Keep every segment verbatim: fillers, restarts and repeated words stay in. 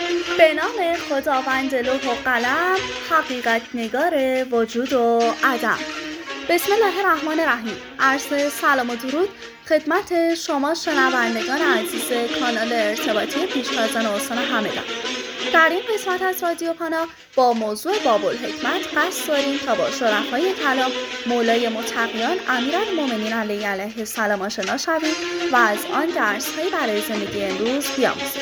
به نام خداوند لوح و قلم، حقیقت نگار وجود و عدم. بسم الله الرحمن الرحیم. عرض سلام و درود خدمت شما شنوندگان عزیز کانال ارتباطی پیشتازان استان همدان. در این قسمت از رادیو پانا با موضوع باب‌الحکمت قصد داریم تا با شرفای کلام مولای متقیان امیرالمؤمنین علیه علیه السلام آشنا شویم و از آن درس‌هایی برای زندگی امروز بیاموزیم.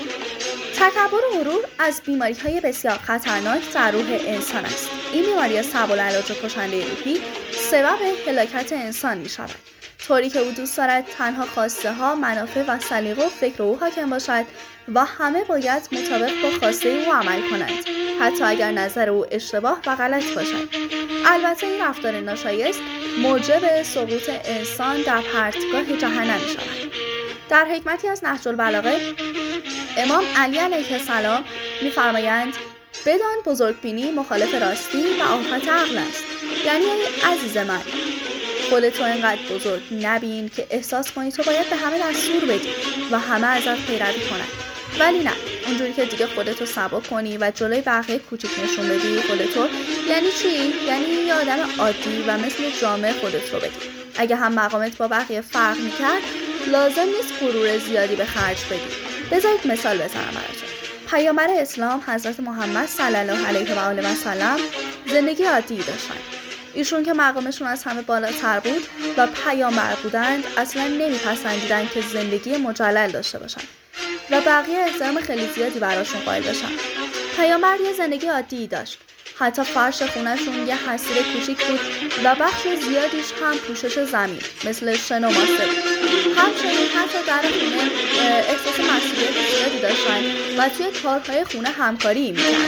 تکبر و غرور از بیماری‌های بسیار خطرناک در روح انسان است. این بیماری سبب العلاج و کشنده روحی سبب هلاکت انسان می‌شود. طوری که او دوست دارد تنها خواسته ها، منافع و سلیقه و فکر او حاکم باشد و همه باید مطابق با خواسته او عمل کنند، حتی اگر نظر او اشتباه و غلط باشد. البته این رفتار ناشایست موجب سقوط انسان در پرتگاه جهنم می‌شود. در حکمتی از نهج البلاغه امام علی علیه السلام می‌فرمایند بدان بزرگبینی مخالف راستی و آفت عقل است. یعنی عزیز من، خودت رو اینقدر بزرگ نبین که احساس کنی تو باید به همه دستور بدی و همه ازت پیروی کنن، ولی نه اونجوری که دیگه خودتو سبک کنی و جلوی بقیه کوچیک نشون بدی خودتو. یعنی چی؟ یعنی یه آدم عادی و مثل جامعه خودت رو بدی. اگه هم مقامت با بقیه فرق میکرد لازم نیست غرور زیادی به خرج بدی. بذارید مثال بزنم براتون. پیامبر اسلام حضرت محمد صلی الله علیه و آله و سلم زندگی عادی داشتن. ایشون که مقامشون از همه بالاتر بود و پیامبر بودند اصلا نمیپسندیدن که زندگی مجلل داشته باشن و بقیه احترام خیلی زیادی براشون قائل بشن. پیامبر یه زندگی عادی داشت. حتی فرش خونهشون یه حصیر کوچیک بود و بخش زیادیش هم پوشش زمین مثل شن و ماسه بود. همچنین حتی در خونه احساس مسئولیت زیادی داشتن و توی کارهای خونه همکاری میکردن.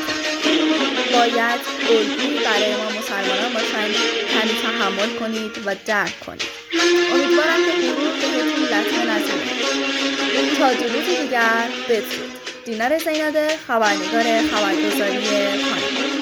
باید الگویی برای ما مسلمانان باشند. کمی تحمل کنید و درک کنید. امیدوارم که غرور بهتون لطمه نزنه. تا درودی دیگر بدرود. دینار زیناده، خبرنگار خبرگزاری پانا.